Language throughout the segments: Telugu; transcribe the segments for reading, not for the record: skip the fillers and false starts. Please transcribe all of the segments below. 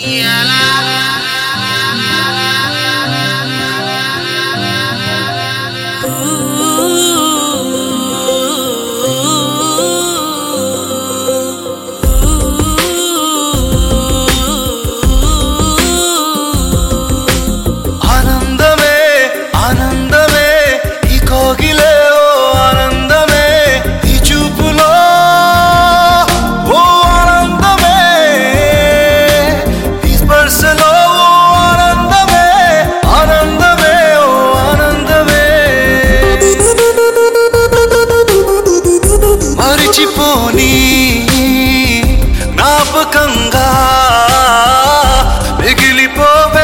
మరిచిపోని జ్ఞాపకంగా మిగిలిపోవే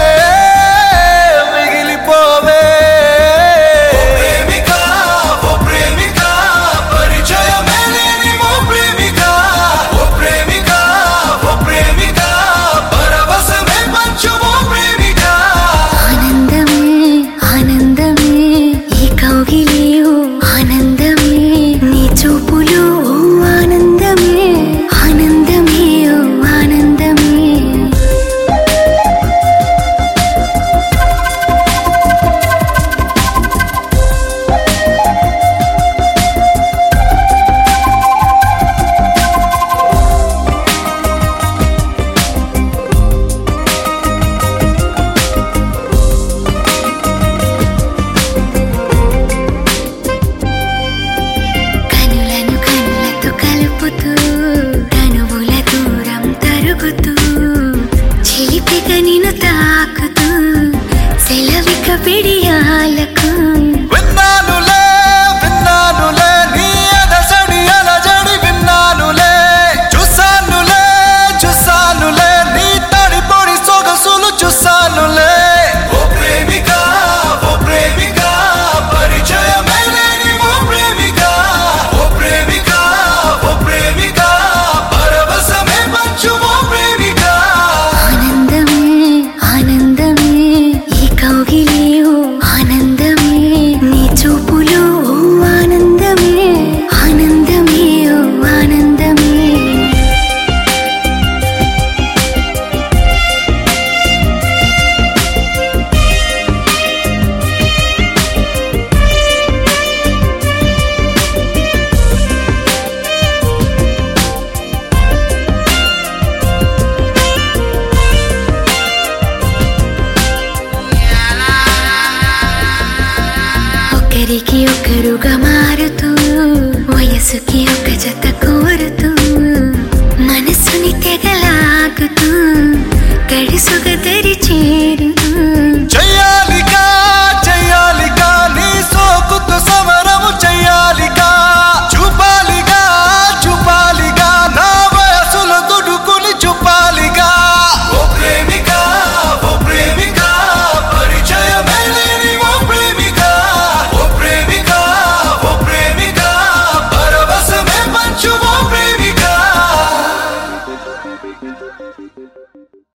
మిగిలిపోవే ఓ ప్రేమిక పరిచయమే లేని ఓ ప్రేమిక ఓ ప్రేమిక ఓ ప్రేమిక పరవశమే పంచు ఓ ప్రేమిక ఆనందమే ఆనందమే ఈ కౌగిలి ఆనందమే నీ చూపులు ఆనందమే ఆనందమే ఆనందమే కనులను కనులతో కలుపుతూ తనువుల దూరం తరుగుతూ చిలిపిగా నిన్ను తాకుతూ సెలవిక పిడియాలకు విన్నానులే విన్నానులే నీ అదసడి అలజడి విన్నానులే చూసానులే చూసానులే నీ తడిపొడి సొగసులు చూసానులే ఓ ప్రేమిక పరిచయమే లేని ఓ ప్రేమిక ఓ ప్రేమిక ఓ ప్రేమిక పరవశమే పంచు ఓ ప్రేమిక ఆనందమే ఆనందమే ఈ కౌగిలి ఆనందమే నీ చూపులు ఆనందమే ఆనందమే ఆనందమే ఒకరికి ఒకరుగా మారుతూ వయసుకి ఒక జత